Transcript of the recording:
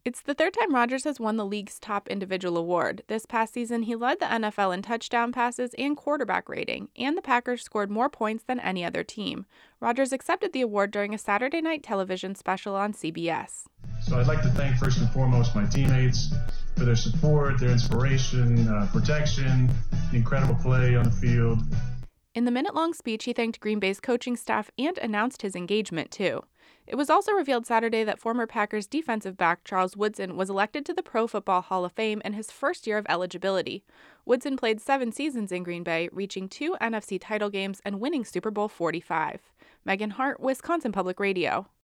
It's the third time Rodgers has won the league's top individual award. This past season, he led the NFL in touchdown passes and quarterback rating, and the Packers scored more points than any other team. Rodgers accepted the award during a Saturday night television special on CBS. So I'd like to thank first and foremost my teammates for their support, their inspiration, protection, the incredible play on the field. In the minute-long speech, he thanked Green Bay's coaching staff and announced his engagement, too. It was also revealed Saturday that former Packers defensive back Charles Woodson was elected to the Pro Football Hall of Fame in his first year of eligibility. Woodson played 7 seasons in Green Bay, reaching 2 NFC title games and winning Super Bowl 45. Megan Hart, Wisconsin Public Radio.